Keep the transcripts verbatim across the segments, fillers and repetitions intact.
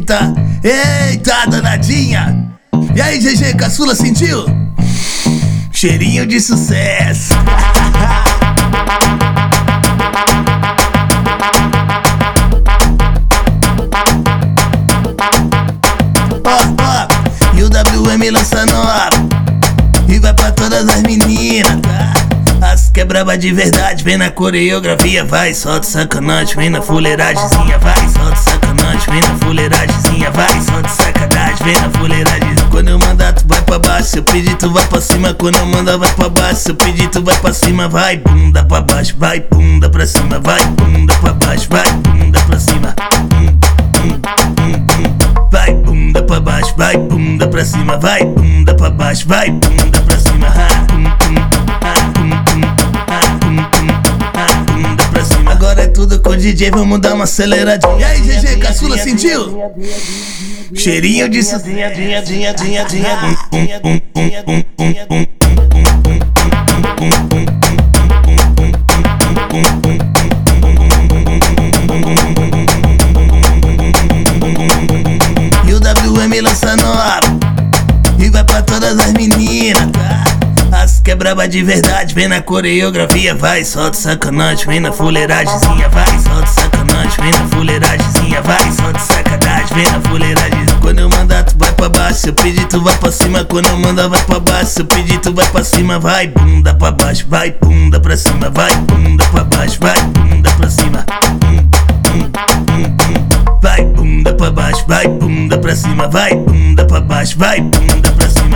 Eita, eita, danadinha. E aí, G G, caçula, sentiu? Cheirinho de sucesso. Ó, ó, e o W M lança nova e vai pra todas as meninas, tá? As que é braba de verdade, vem na coreografia, vai, solta sacanagem, vem na fuleiragemzinha, vai, solta sacanagem, vem na fuleiragemzinha, vai, solta sacanagem, vem na fuleiragem. Quando eu mandar tu vai pra baixo, se eu pedir tu vai pra cima, quando eu mandar vai pra baixo, se eu pedir tu vai pra cima, vai, bunda pra baixo, vai, bunda pra cima, vai, bunda pra baixo, vai, bunda pra cima, vai, bunda pra baixo, vai, bunda pra cima, vai, bunda pra baixo, vai, bunda pra cima, bunda pra cima. Agora é tudo com o D J, vamos dar uma aceleradinha. E aí, G G, caçula, sentiu? Cheirinho de sucesso. E o W M lança nova e vai pra todas as meninas, tá? As que é braba de verdade, vem na coreografia, vai, solta sacanagem, vem na fuleiragemzinha, vai, solta sacanagem, vem na fuleiragemzinha, vai, solta sacanagem, vem na fuleiragem. Quando eu mandar tu vai pra baixo, se eu pedir tu vai pra cima, quando eu mandar vai pra baixo, se eu pedir tu vai pra cima, vai, bunda pra baixo, vai, bunda pra cima, vai, bunda pra baixo, vai, bunda pra cima, vai, bunda pra baixo, vai, bunda pra cima, vai, bunda pra baixo, vai, bunda pra cima,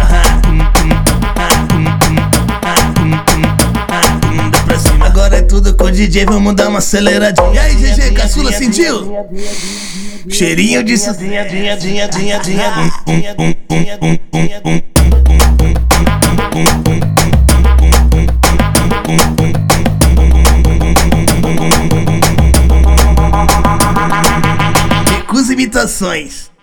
bunda pra cima. Agora é tudo com o D J, vamos dar uma aceleradinha. E aí, G G, caçula, sentiu? Cheirinho de sucesso. Recusa imitações.